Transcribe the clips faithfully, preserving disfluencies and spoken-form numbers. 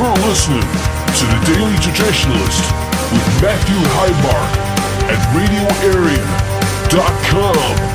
You're listening to The Daily Traditionalist with Matthew Heimbach at radio area dot com.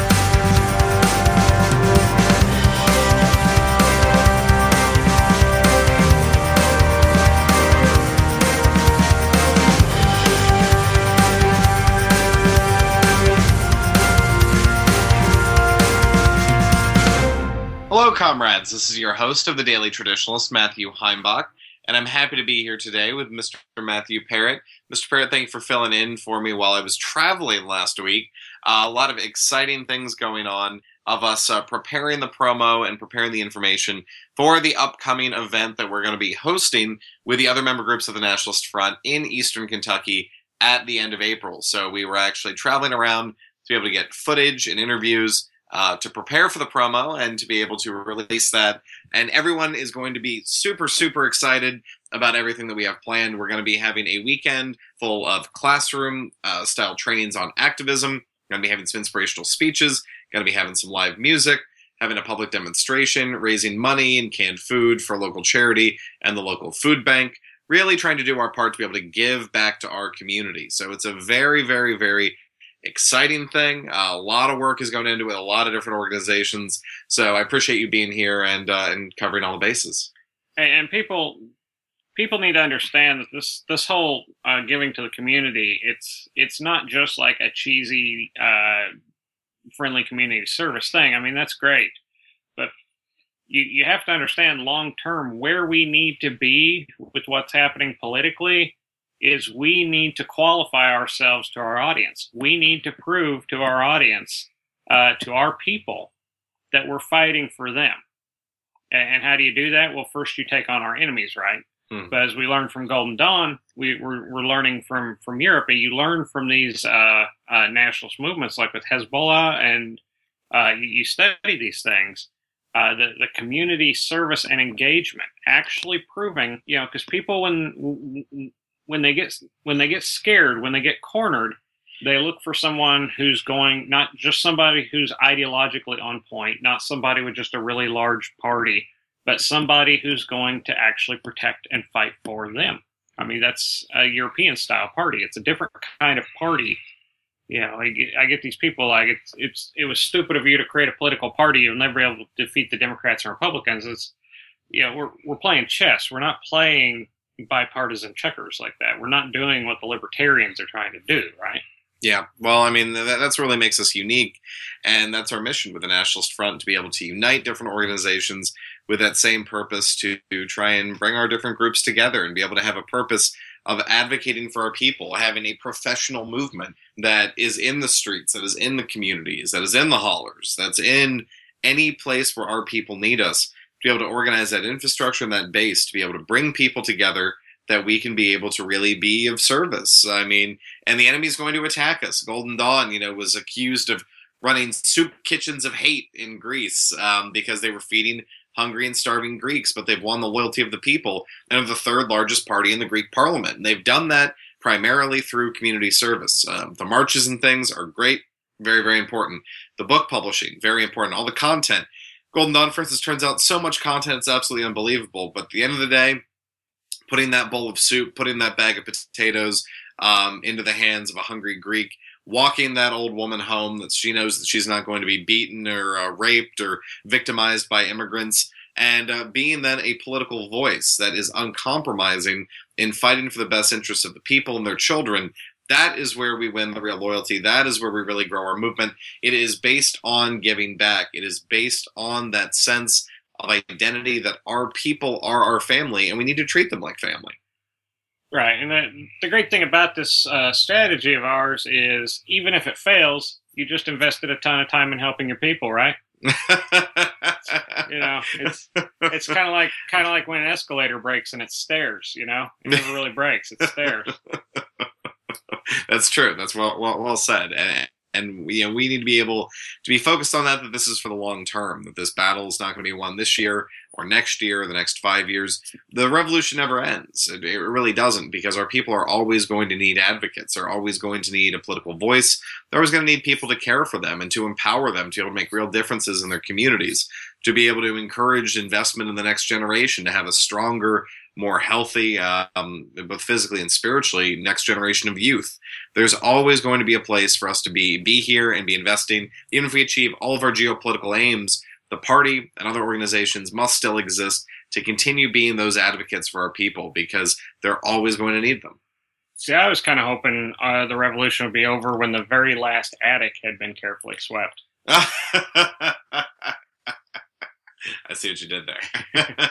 Hello, comrades. This is your host of The Daily Traditionalist, Matthew Heimbach, and I'm happy to be here today with Mister Matthew Parrott. Mister Parrott, thank you for filling in for me while I was traveling last week. Uh, a lot of exciting things going on of us uh, preparing the promo and preparing the information for the upcoming event that we're going to be hosting with the other member groups of the Nationalist Front in Eastern Kentucky at the end of April. So we were actually traveling around to be able to get footage and interviews Uh, to prepare for the promo and to be able to release that. And everyone is going to be super, super excited about everything that we have planned. We're going to be having a weekend full of classroom uh, style trainings on activism. We're going to be having some inspirational speeches, going to be having some live music, having a public demonstration, raising money and canned food for a local charity and the local food bank, really trying to do our part to be able to give back to our community. So it's a very, very, very exciting thing. Uh, a lot of work is going into it, a lot of different organizations. So I appreciate you being here and uh, and covering all the bases. And people people need to understand that this this whole uh, giving to the community, it's it's not just like a cheesy uh, friendly community service thing. I mean, that's great, but you you have to understand long term where we need to be with what's happening politically. Is we need to qualify ourselves to our audience. We need to prove to our audience, uh, to our people, that we're fighting for them. And, and how do you do that? Well, first you take on our enemies, right? Hmm. But as we learned from Golden Dawn, we, we're, we're learning from, from Europe. You learn from these uh, uh, nationalist movements, like with Hezbollah, and uh, you, you study these things. Uh, the, the community service and engagement, actually proving, you know, because people, when when they get when they get scared, when they get cornered, they look for someone who's going, not just somebody who's ideologically on point, not somebody with just a really large party, but somebody who's going to actually protect and fight for them. I mean, that's a European style party. It's a different kind of party. You know, I get, I get these people like it's it's it was stupid of you to create a political party. You'll never be able to defeat the Democrats and Republicans. It's, you know, we're we're playing chess. We're not playing bipartisan checkers like that. We're not doing what the libertarians are trying to do, right? Yeah, well, I mean, that, that's really makes us unique, and that's our mission with the Nationalist Front, to be able to unite different organizations with that same purpose to, to try and bring our different groups together and be able to have a purpose of advocating for our people, having a professional movement that is in the streets, that is in the communities, that is in the hollers, that's in any place where our people need us, to be able to organize that infrastructure and that base, to be able to bring people together that we can be able to really be of service. I mean, and the enemy is going to attack us. Golden Dawn, you know, was accused of running soup kitchens of hate in Greece um, because they were feeding hungry and starving Greeks, but they've won the loyalty of the people and of the third largest party in the Greek parliament. And they've done that primarily through community service. Um, the marches and things are great, very, very important. The book publishing, very important. All the content. Golden Dawn, for instance, turns out so much content, it's absolutely unbelievable. But at the end of the day, putting that bowl of soup, putting that bag of potatoes um, into the hands of a hungry Greek, walking that old woman home that she knows that she's not going to be beaten or uh, raped or victimized by immigrants, and uh, being then a political voice that is uncompromising in fighting for the best interests of the people and their children. That is where we win the real loyalty. That is where we really grow our movement. It is based on giving back. It is based on that sense of identity that our people are our family, and we need to treat them like family. Right. And the, the great thing about this uh, strategy of ours is, even if it fails, you just invested a ton of time in helping your people, right? You know, it's it's kind of like kind of like when an escalator breaks and it's stairs. You know, it never really breaks; it's stairs. That's true. That's well well, well said. And, and we, you know, we need to be able to be focused on that, that this is for the long term, that this battle is not going to be won this year or next year or the next five years. The revolution never ends. It, it really doesn't, because our people are always going to need advocates. They're always going to need a political voice. They're always going to need people to care for them and to empower them to be able to make real differences in their communities, to be able to encourage investment in the next generation, to have a stronger more healthy, uh, um, both physically and spiritually, next generation of youth. There's always going to be a place for us to be be here and be investing. Even if we achieve all of our geopolitical aims, the party and other organizations must still exist to continue being those advocates for our people, because they're always going to need them. See, I was kind of hoping uh, the revolution would be over when the very last attic had been carefully swept. I see what you did there.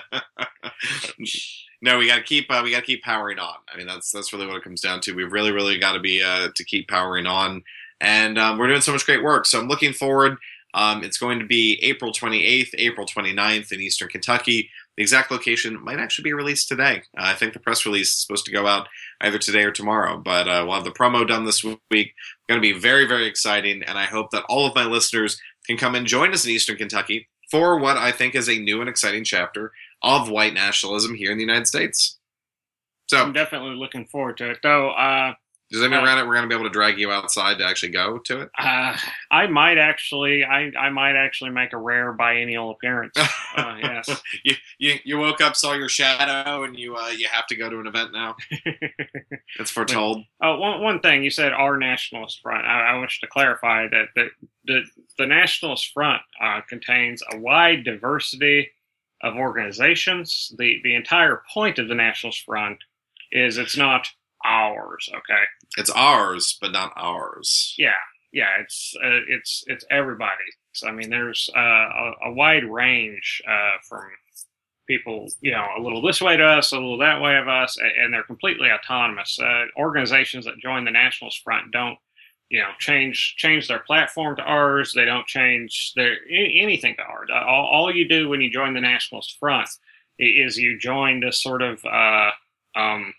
No, we got to keep uh, we got to keep powering on. I mean, that's that's really what it comes down to. We've really, really got to be uh, to keep powering on, and um, we're doing so much great work. So I'm looking forward. Um, it's going to be April twenty-eighth, April twenty-ninth in Eastern Kentucky. The exact location might actually be released today. Uh, I think the press release is supposed to go out either today or tomorrow, but uh, we'll have the promo done this week. It's going to be very, very exciting, and I hope that all of my listeners can come and join us in Eastern Kentucky for what I think is a new and exciting chapter of white nationalism here in the United States. So I'm definitely looking forward to it, though. Uh, does that mean uh, we're gonna, we're going to be able to drag you outside to actually go to it? Uh, I might actually, I, I might actually make a rare biennial appearance. Uh, yes. you, you you woke up, saw your shadow, and you uh, you have to go to an event now. It's foretold. Oh, one one thing you said, our nationalist front. I, I wish to clarify that the the, the nationalist front uh, contains a wide diversity of organizations. The the entire point of the nationalist front is it's not ours. Okay. It's ours, but not ours. Yeah, yeah. It's uh, it's it's everybody's. I mean, there's uh, a, a wide range uh, from people, you know, a little this way to us, a little that way of us, and they're completely autonomous. Uh, organizations that join the Nationalist Front don't, you know, change change their platform to ours. They don't change their anything to ours. All, all you do when you join the Nationalist Front is you join this sort of uh, um,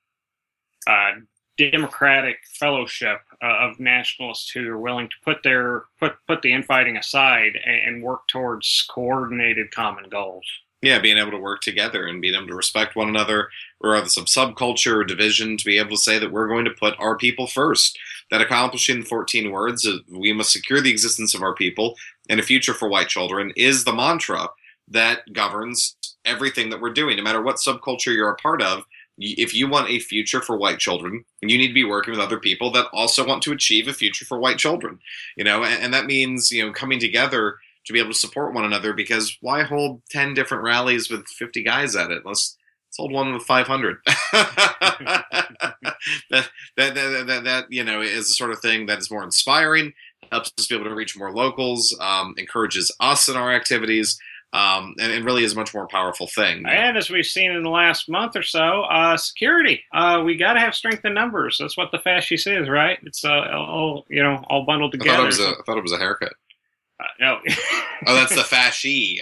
uh, democratic fellowship uh, of nationalists who are willing to put their put put the infighting aside and, and work towards coordinated common goals. Yeah, being able to work together and being able to respect one another, regardless of subculture or division, to be able to say that we're going to put our people first. That accomplishing the fourteen words, of we must secure the existence of our people and a future for white children, is the mantra that governs everything that we're doing, no matter what subculture you're a part of. If you want a future for white children, you need to be working with other people that also want to achieve a future for white children. You know, and, and that means, you know, coming together to be able to support one another, because why hold ten different rallies with fifty guys at it? Let's, let's hold one with five hundred. that, that, that, that, that, you know, is the sort of thing that is more inspiring, helps us be able to reach more locals, um, encourages us in our activities. Um, and it really is a much more powerful thing. And as we've seen in the last month or so, uh, security. Uh, we got to have strength in numbers. That's what the fascist is, right? It's uh, all, you know, all bundled together. I thought it was a, I thought it was a haircut. Uh, no. Oh, that's the fasci.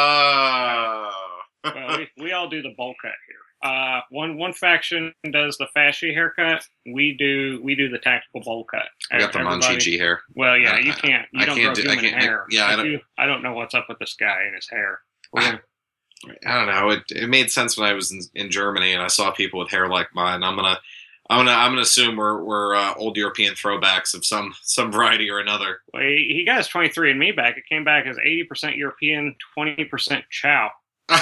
Oh. Well, we, we all do the bowl cut here. Uh, one one faction does the fasci haircut. We do we do the tactical bowl cut. I got the Monchichi hair. Well, yeah, you can't. You I don't can't grow do, human I can't, hair. I, yeah, I don't, do, I don't know what's up with this guy and his hair. Gonna, I don't know. It it made sense when I was in, in Germany and I saw people with hair like mine. I'm gonna I'm gonna I'm gonna assume we're we're uh, old European throwbacks of some some variety or another. Well, he, he got his twenty-three and me back. It came back as eighty percent European, twenty percent Chow. Like,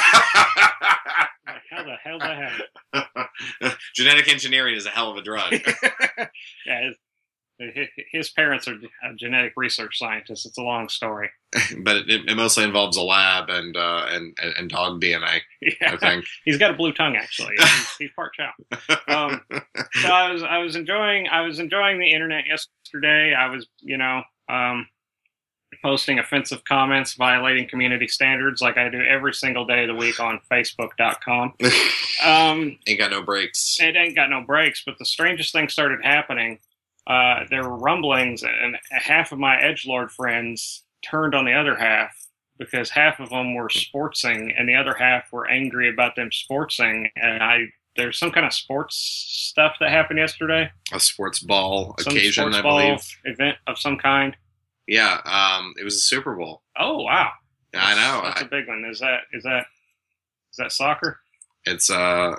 how the hell did that happen? Genetic engineering is a hell of a drug. Yeah, his, his parents are genetic research scientists. It's a long story, but it, it mostly involves a lab and uh, and and dog D N A. Yeah, I think he's got a blue tongue. Actually, he's, he's part Chow. Um, so I was I was enjoying I was enjoying the internet yesterday. I was you know. Um, posting offensive comments, violating community standards like I do every single day of the week on Facebook dot com. Um, ain't got no breaks. It ain't got no breaks, but the strangest thing started happening. Uh, there were rumblings, and half of my edgelord friends turned on the other half because half of them were sportsing, and the other half were angry about them sportsing. And I there's some kind of sports stuff that happened yesterday. A sports ball some occasion, sports I ball believe. Event of some kind. Yeah, um, it was a Super Bowl. Oh wow! Yeah, I know. That's I, a big one. Is that is that is that soccer? It's uh,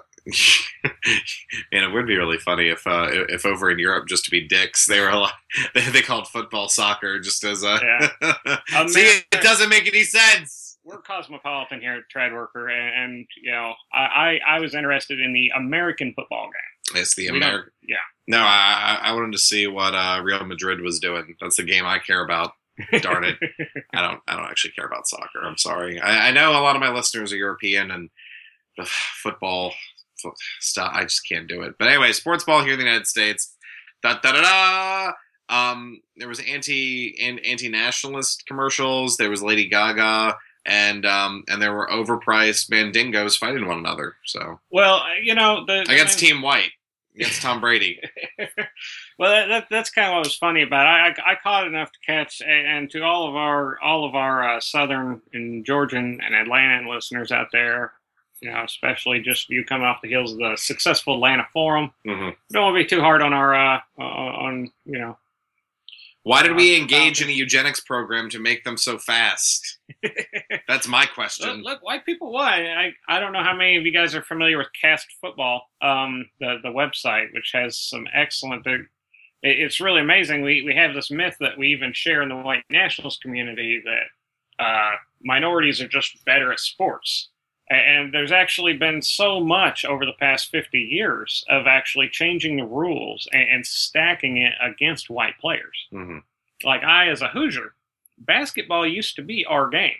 man, it would be really funny if uh, if over in Europe, just to be dicks, they were like, they, they called football soccer just as a. Yeah. See, it doesn't make any sense. we're cosmopolitan here at Treadworker, and, and you know, I, I, I was interested in the American football game. It's the We don't- American. Yeah. No, I, I wanted to see what uh, Real Madrid was doing. That's the game I care about. Darn it. I don't. I don't actually care about soccer. I'm sorry. I, I know a lot of my listeners are European and ugh, football fo- stuff. I just can't do it. But anyway, sports ball here in the United States. Da da da da. Um, there was anti an, anti-nationalist commercials. There was Lady Gaga, and um, and there were overpriced mandingos fighting one another. So Well, you know, the against Team White, against Tom Brady. Well, that, that, that's kind of what was funny about it. I, I caught enough to catch, and, and to all of our all of our uh, Southern and Georgian and Atlantan listeners out there, you know, especially just you coming off the heels of the successful Atlanta Forum. Mm-hmm. Don't want to be too hard on our uh, on you know. Why did we engage in a eugenics program to make them so fast? That's my question. Look, look, white people. Why? I I don't know how many of you guys are familiar with Cast Football, um, the the website, which has some excellent. It, it's really amazing. We we have this myth that we even share in the white nationalist community that uh, minorities are just better at sports. And there's actually been so much over the past fifty years of actually changing the rules and, and stacking it against white players. Mm-hmm. Like I, as a Hoosier, basketball used to be our game.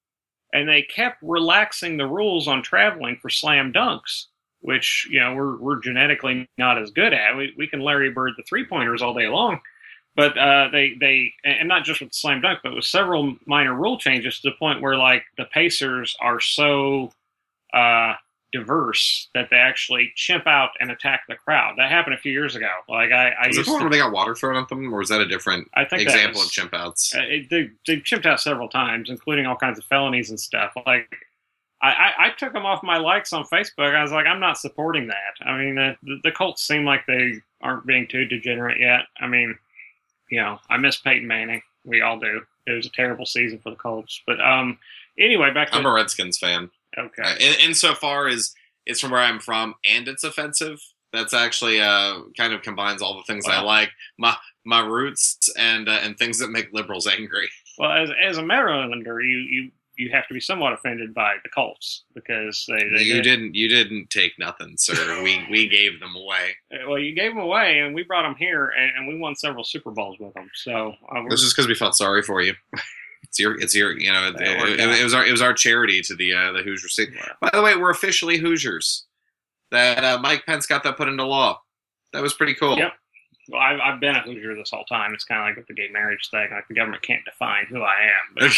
And they kept relaxing the rules on traveling for slam dunks, which, you know, we're we're genetically not as good at. We we can Larry Bird the three-pointers all day long. But uh, they, they, and not just with the slam dunk, but with several minor rule changes to the point where, like, the Pacers are so uh, diverse that they actually chimp out and attack the crowd. That happened a few years ago. Like, I, I Was it used the one to, where they got water thrown at them, or was that a different I think example that was, of chimp outs? Uh, it, they, they chimped out several times, including all kinds of felonies and stuff. Like, I, I, I took them off my likes on Facebook. I was like, I'm not supporting that. I mean, the, the Colts seem like they aren't being too degenerate yet. I mean, you know, I miss Peyton Manning. We all do. It was a terrible season for the Colts. But um, anyway, back to I'm a Redskins fan. okay. Uh, in, insofar as it's from where I'm from and it's offensive, that's actually uh, kind of combines all the things I Wow. like. My my roots and uh, and things that make liberals angry. Well, as as a Marylander, you you you have to be somewhat offended by the Colts because they, they You did- didn't you didn't take nothing, sir. we we gave them away. Well, you gave them away, and we brought them here, and, and we won several Super Bowls with them. So uh, we're, This is because we felt sorry for you. It's your it's your you know it, Yeah, it worked it, out. it was our it was our charity to the uh, the Hoosier State. By the way, we're officially Hoosiers. That uh, Mike Pence got that put into law. That was pretty cool. Yep. Well, I've, I've been a Hoosier this whole time. It's kind of like with the gay marriage thing. Like the government can't define who I am. But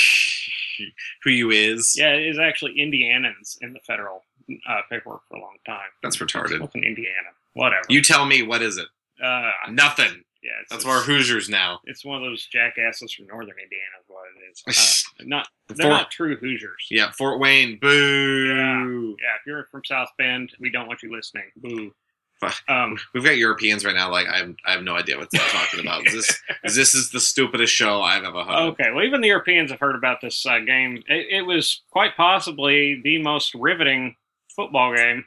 Who you is? yeah, it is actually Indianans in the federal uh, paperwork for a long time. That's retarded. What's an Indiana? Whatever. You tell me, what is it? uh, Nothing. yeah, it's, That's it's, why we're Hoosiers now. it's one of those jackasses from northern Indiana. Is what it is. Uh, not they're Fort- not true Hoosiers. Yeah, Fort Wayne. Boo. Yeah, if you're from South Bend, we don't want you listening. Boo. Fuck. Um, We've got Europeans right now. Like I have, I have no idea what they're talking about. This, this is the stupidest show I've ever heard. Okay, well, even the Europeans have heard about this uh, game. It, it was quite possibly the most riveting football game,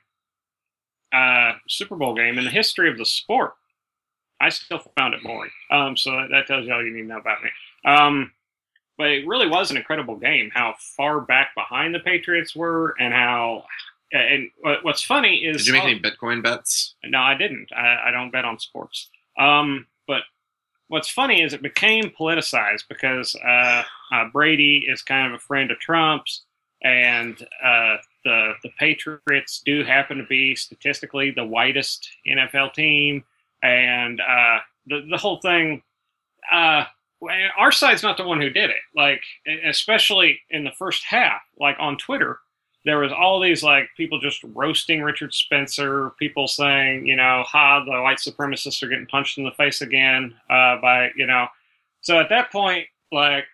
uh, Super Bowl game in the history of the sport. I still found it boring. Um, so that, that tells you all you need to know about me. Um, but it really was an incredible game. How far back behind the Patriots were, and how. And what- what's funny is, Did you make any Bitcoin bets? no, I didn't. I, I don't bet on sports. Um, but what's funny is it became politicized because uh, uh, Brady is kind of a friend of Trump's, and uh, the the Patriots do happen to be statistically the whitest N F L team, and uh, the the whole thing. Uh, our side's not the one who did it. Like, especially in the first half, like on Twitter. There was all these, like, people just roasting Richard Spencer, people saying, you know, ha, the white supremacists are getting punched in the face again uh, by, you know. So at that point, like,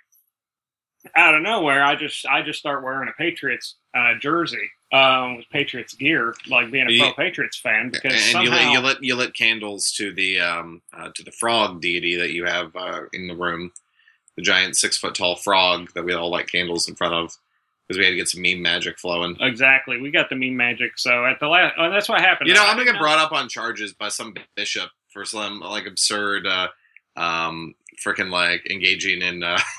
out of nowhere, I just I just start wearing a Patriots uh, jersey um, with Patriots gear, like being a You- pro-Patriots fan, because And somehow... you lit, you lit you lit candles to the um uh, to the frog deity that you have uh, in the room, the giant six foot tall frog that we all light candles in front of. Because we had to get some meme magic flowing. Exactly. We got the meme magic. So at the last... Oh, that's what happened. You know, I I'm gonna get didn't brought up on charges by some bishop for some like absurd, uh, um, freaking like engaging in uh,